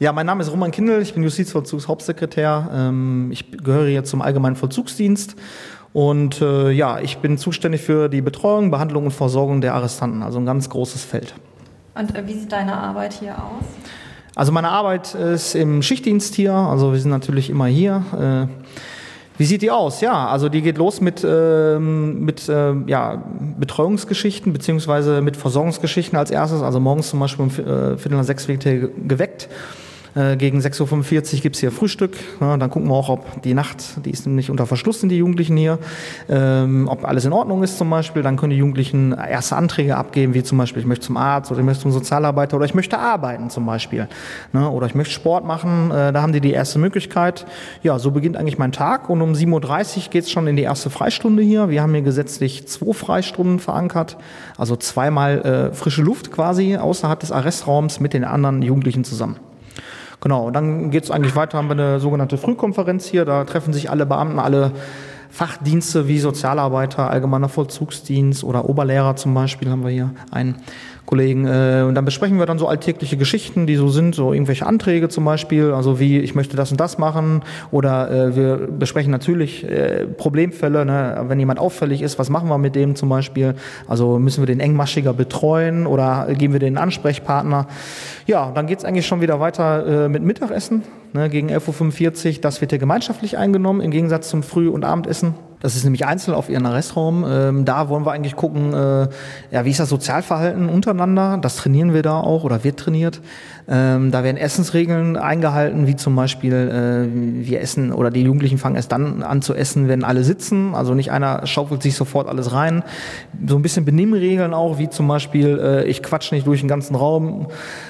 Ja, mein Name ist Roman Kindl, ich bin Justizvollzugshauptsekretär. Ich gehöre hier zum Allgemeinen Vollzugsdienst und ich bin zuständig für die Betreuung, Behandlung und Versorgung der Arrestanten, also ein ganz großes Feld. Und wie sieht deine Arbeit hier aus? Also meine Arbeit ist im Schichtdienst hier, also wir sind natürlich immer hier. Wie sieht die aus? Ja, also die geht los mit Betreuungsgeschichten beziehungsweise mit Versorgungsgeschichten als erstes. Also morgens zum Beispiel um 5:45 wird hier geweckt. Gegen 6:45 Uhr gibt's hier Frühstück. Ja, dann gucken wir auch, ob die Nacht, die ist nämlich unter Verschluss, sind die Jugendlichen hier, ob alles in Ordnung ist zum Beispiel. Dann können die Jugendlichen erste Anträge abgeben, wie zum Beispiel, ich möchte zum Arzt oder ich möchte zum Sozialarbeiter oder ich möchte arbeiten zum Beispiel. Ne, oder ich möchte Sport machen, da haben die erste Möglichkeit. Ja, so beginnt eigentlich mein Tag und um 7:30 Uhr geht's schon in die erste Freistunde hier. Wir haben hier gesetzlich 2 Freistunden verankert, also 2-mal frische Luft quasi außerhalb des Arrestraums mit den anderen Jugendlichen zusammen. Genau, und dann geht es eigentlich weiter, haben wir eine sogenannte Frühkonferenz hier, da treffen sich alle Beamten, alle Fachdienste wie Sozialarbeiter, Allgemeiner Vollzugsdienst oder Oberlehrer zum Beispiel, haben wir hier einen Kollegen. Und dann besprechen wir dann so alltägliche Geschichten, die so sind, so irgendwelche Anträge zum Beispiel, also wie, ich möchte das und das machen. Oder wir besprechen natürlich Problemfälle, ne? Wenn jemand auffällig ist, was machen wir mit dem zum Beispiel? Also müssen wir den engmaschiger betreuen oder geben wir den Ansprechpartner? Ja, dann geht's eigentlich schon wieder weiter mit Mittagessen, ne? Gegen 11:45 Uhr. Das wird ja gemeinschaftlich eingenommen, im Gegensatz zum Früh- und Abendessen. Das ist nämlich einzeln auf ihren Arrestraum. Da wollen wir eigentlich gucken, wie ist das Sozialverhalten untereinander? Das trainieren wir da auch oder wird trainiert. Da werden Essensregeln eingehalten, wie zum Beispiel, wir essen oder die Jugendlichen fangen erst dann an zu essen, wenn alle sitzen. Also nicht einer schaufelt sich sofort alles rein. So ein bisschen Benimmregeln auch, wie zum Beispiel, ich quatsch nicht durch den ganzen Raum.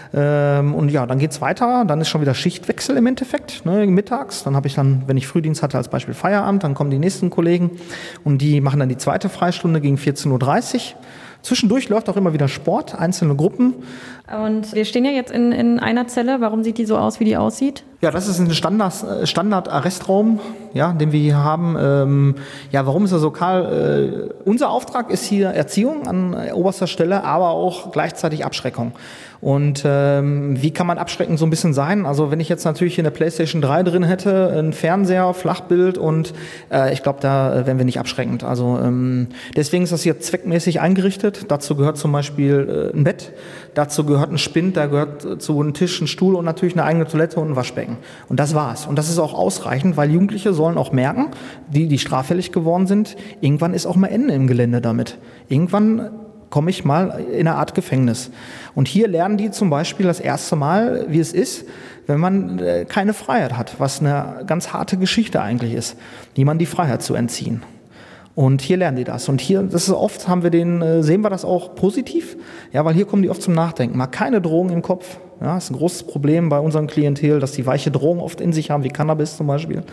Und ja, dann geht's weiter. Dann ist schon wieder Schichtwechsel im Endeffekt, ne, mittags. Dann habe ich dann, wenn ich Frühdienst hatte, als Beispiel Feierabend, dann kommen die nächsten Kollegen und die machen dann die zweite Freistunde gegen 14:30 Uhr. Zwischendurch läuft auch immer wieder Sport, einzelne Gruppen. Und wir stehen ja jetzt in einer Zelle. Warum sieht die so aus, wie die aussieht? Ja, das ist ein Standard-Arrestraum, ja, den wir hier haben. Warum ist er so kahl? Unser Auftrag ist hier Erziehung an oberster Stelle, aber auch gleichzeitig Abschreckung. Und wie kann man abschreckend so ein bisschen sein? Also wenn ich jetzt natürlich hier eine PlayStation 3 drin hätte, ein Fernseher, Flachbild und ich glaube, da wären wir nicht abschreckend. Also deswegen ist das hier zweckmäßig eingerichtet. Dazu gehört zum Beispiel ein Bett, dazu gehört ein Spind, da gehört zu ein Tisch, ein Stuhl und natürlich eine eigene Toilette und ein Waschbecken. Und das war's. Und das ist auch ausreichend, weil Jugendliche sollen auch merken, die straffällig geworden sind, irgendwann ist auch mal Ende im Gelände damit. Irgendwann komme ich mal in eine Art Gefängnis. Und hier lernen die zum Beispiel das erste Mal, wie es ist, wenn man keine Freiheit hat, was eine ganz harte Geschichte eigentlich ist, niemand die Freiheit zu entziehen. Und hier lernen die das. Und hier, das ist oft, sehen wir das auch positiv, ja, weil hier kommen die oft zum Nachdenken. Mal keine Drogen im Kopf. Ja, ist ein großes Problem bei unserem Klientel, dass die weiche Drogen oft in sich haben, wie Cannabis zum Beispiel.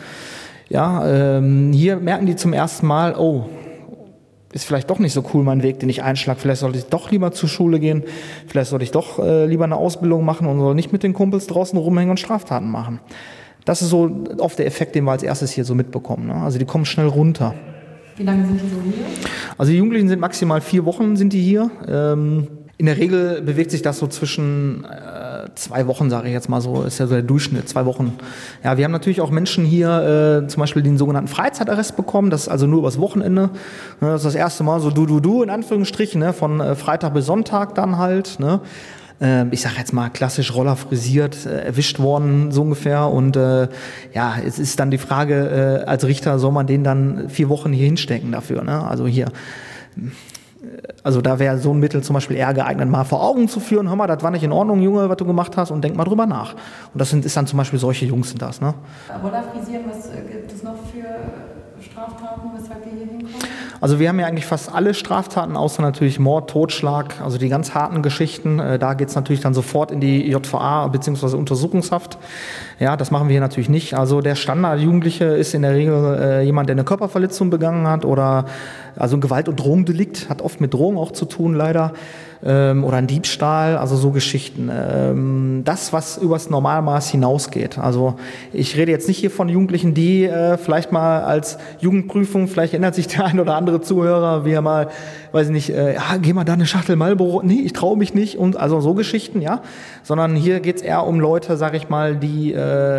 Ja, hier merken die zum ersten Mal, oh, ist vielleicht doch nicht so cool mein Weg, den ich einschlage. Vielleicht sollte ich doch lieber zur Schule gehen. Vielleicht sollte ich doch lieber eine Ausbildung machen und soll nicht mit den Kumpels draußen rumhängen und Straftaten machen. Das ist so oft der Effekt, den wir als erstes hier so mitbekommen. Ne? Also die kommen schnell runter. Wie lange sind die so hier? Also die Jugendlichen sind maximal 4 Wochen sind die hier. In der Regel bewegt sich das so zwischen 2 Wochen, sage ich jetzt mal so, ist ja so der Durchschnitt, 2 Wochen. Ja, wir haben natürlich auch Menschen hier, zum Beispiel den sogenannten Freizeitarrest bekommen, das ist also nur übers Wochenende. Das ist das erste Mal so du in Anführungsstrichen, ne, von Freitag bis Sonntag dann halt, ne. Ich sag jetzt mal klassisch Roller frisiert, erwischt worden so ungefähr und es ist dann die Frage, als Richter soll man den dann 4 Wochen hier hinstecken dafür, ne? Also da wäre so ein Mittel zum Beispiel eher geeignet, mal vor Augen zu führen, hör mal, das war nicht in Ordnung, Junge, was du gemacht hast und denk mal drüber nach. Und das ist dann zum Beispiel solche Jungs sind das, ne? Roller frisieren, was gibt es noch für Straftaten, weshalb wir hier hinkommen? Also wir haben ja eigentlich fast alle Straftaten, außer natürlich Mord, Totschlag, also die ganz harten Geschichten. Da geht's natürlich dann sofort in die JVA bzw. Untersuchungshaft. Ja, das machen wir hier natürlich nicht. Also der Standardjugendliche ist in der Regel jemand, der eine Körperverletzung begangen hat oder also ein Gewalt- und Drogendelikt, hat oft mit Drogen auch zu tun leider. oder ein Diebstahl, also so Geschichten. Das, was übers Normalmaß hinausgeht. Also ich rede jetzt nicht hier von Jugendlichen, die vielleicht mal als Jugendprüfung, vielleicht erinnert sich der ein oder andere Zuhörer, wie er mal, weiß ich nicht, geh mal da eine Schachtel Marlboro, nee, ich traue mich nicht, und also so Geschichten, ja. Sondern hier geht's eher um Leute, sag ich mal, die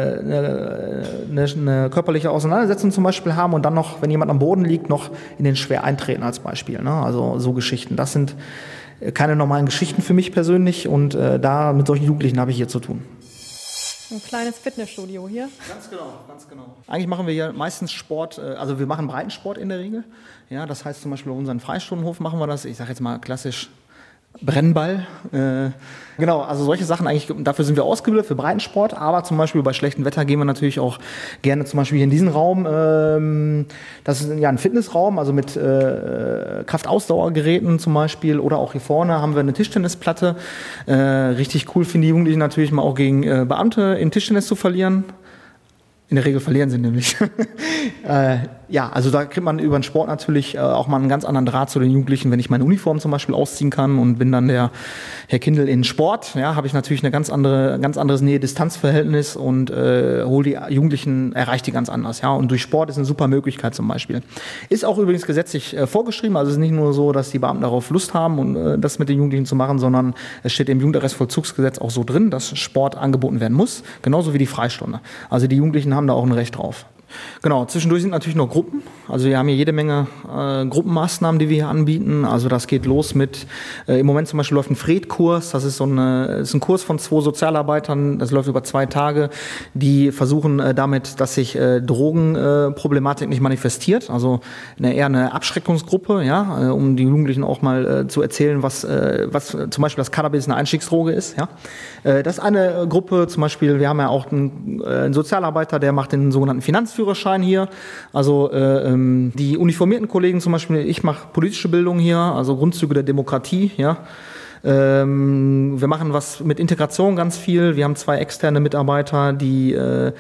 eine körperliche Auseinandersetzung zum Beispiel haben und dann noch, wenn jemand am Boden liegt, noch in den schwer eintreten als Beispiel, ne? Also so Geschichten. Das sind keine normalen Geschichten für mich persönlich, und da mit solchen Jugendlichen habe ich hier zu tun. Ein kleines Fitnessstudio hier. Ganz genau, ganz genau. Eigentlich machen wir hier meistens Sport, also wir machen Breitensport in der Regel. Ja, das heißt zum Beispiel auf unseren Freistundenhof machen wir das, ich sage jetzt mal klassisch Brennball. Genau, also solche Sachen eigentlich, dafür sind wir ausgebildet, für Breitensport, aber zum Beispiel bei schlechtem Wetter gehen wir natürlich auch gerne zum Beispiel hier in diesen Raum. Das ist ja ein Fitnessraum, also mit Kraftausdauergeräten zum Beispiel, oder auch hier vorne haben wir eine Tischtennisplatte. Richtig cool finde die Jugendlichen natürlich mal auch gegen Beamte in Tischtennis zu verlieren. In der Regel verlieren sie nämlich. Ja, also da kriegt man über den Sport natürlich auch mal einen ganz anderen Draht zu den Jugendlichen. Wenn ich meine Uniform zum Beispiel ausziehen kann und bin dann der Herr Kindl in Sport, ja, habe ich natürlich eine ganz anderes Nähe-Distanz-Verhältnis und hole die Jugendlichen, erreiche die ganz anders. Ja, und durch Sport ist eine super Möglichkeit zum Beispiel. Ist auch übrigens gesetzlich vorgeschrieben. Also es ist nicht nur so, dass die Beamten darauf Lust haben, und das mit den Jugendlichen zu machen, sondern es steht im Jugendarrestvollzugsgesetz auch so drin, dass Sport angeboten werden muss, genauso wie die Freistunde. Also die Jugendlichen haben da auch ein Recht drauf. Genau, zwischendurch sind natürlich noch Gruppen. Also wir haben hier jede Menge Gruppenmaßnahmen, die wir hier anbieten. Also das geht los mit, im Moment zum Beispiel läuft ein Fred-Kurs. Das ist ist ein Kurs von 2 Sozialarbeitern. Das läuft über 2 Tage. Die versuchen damit, dass sich Drogenproblematik nicht manifestiert. Also eher eine Abschreckungsgruppe, ja, um die Jugendlichen auch mal zu erzählen, was zum Beispiel das Cannabis eine Einstiegsdroge ist. Ja. Das ist eine Gruppe, zum Beispiel, wir haben ja auch einen Sozialarbeiter, der macht den sogenannten Finanzführerschein hier. Also die uniformierten Kollegen zum Beispiel, ich mache politische Bildung hier, also Grundzüge der Demokratie, ja. Wir machen was mit Integration ganz viel. Wir haben 2 externe Mitarbeiter, die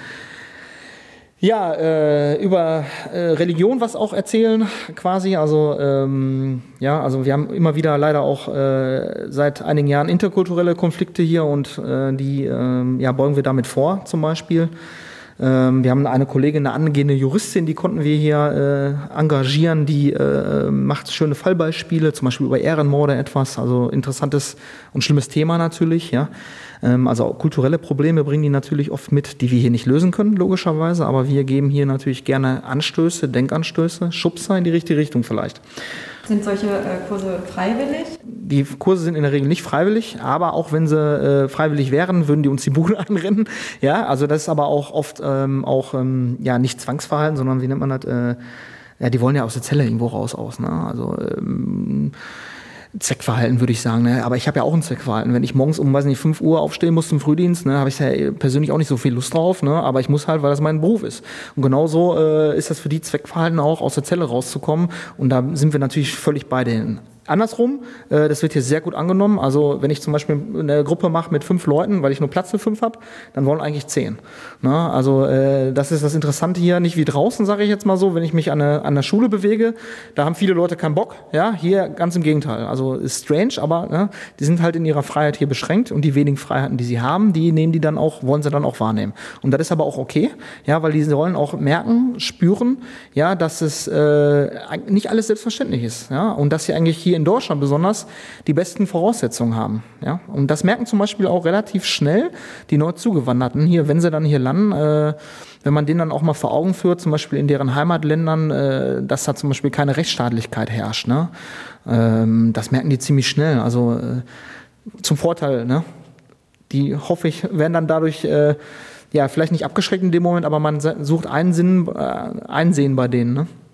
über Religion was auch erzählen, quasi. Also also wir haben immer wieder leider auch seit einigen Jahren interkulturelle Konflikte hier, und die beugen wir damit vor, zum Beispiel. Wir haben eine Kollegin, eine angehende Juristin, die konnten wir hier engagieren, die macht schöne Fallbeispiele, zum Beispiel über Ehrenmorde etwas, also interessantes und schlimmes Thema natürlich, ja. Also kulturelle Probleme bringen die natürlich oft mit, die wir hier nicht lösen können, logischerweise, aber wir geben hier natürlich gerne Anstöße, Denkanstöße, Schubser in die richtige Richtung vielleicht. Sind solche Kurse freiwillig? Die Kurse sind in der Regel nicht freiwillig, aber auch wenn sie freiwillig wären, würden die uns die Bude anrennen. Ja, also das ist aber auch oft nicht Zwangsverhalten, sondern wie nennt man das? Die wollen ja aus der Zelle irgendwo raus, ne? Also Zweckverhalten würde ich sagen, ne? Aber ich habe ja auch ein Zweckverhalten. Wenn ich morgens um, 5 Uhr aufstehen muss zum Frühdienst, ne, habe ich ja persönlich auch nicht so viel Lust drauf, ne? Aber ich muss halt, weil das mein Beruf ist. Und genauso ist das für die Zweckverhalten auch, aus der Zelle rauszukommen. Und da sind wir natürlich völlig bei denen. Andersrum, das wird hier sehr gut angenommen. Also wenn ich zum Beispiel eine Gruppe mache mit 5 Leuten, weil ich nur Platz für 5 habe, dann wollen eigentlich 10. Na, also das ist das Interessante hier, nicht wie draußen, sage ich jetzt mal so, wenn ich mich an der Schule bewege, da haben viele Leute keinen Bock. Ja, hier ganz im Gegenteil. Also ist strange, aber ne, die sind halt in ihrer Freiheit hier beschränkt, und die wenigen Freiheiten, die sie haben, wollen sie dann auch wahrnehmen. Und das ist aber auch okay, ja, weil die sollen auch merken, spüren, ja, dass es nicht alles selbstverständlich ist, ja, und dass sie eigentlich hier in Deutschland besonders die besten Voraussetzungen haben. Ja? Und das merken zum Beispiel auch relativ schnell die neu Zugewanderten hier, wenn sie dann hier landen, wenn man denen dann auch mal vor Augen führt, zum Beispiel in deren Heimatländern, dass da zum Beispiel keine Rechtsstaatlichkeit herrscht. Ne? Das merken die ziemlich schnell. Also zum Vorteil, ne? Die, hoffe ich, werden dann dadurch vielleicht nicht abgeschreckt in dem Moment, aber man sucht Einsehen bei denen. Ne?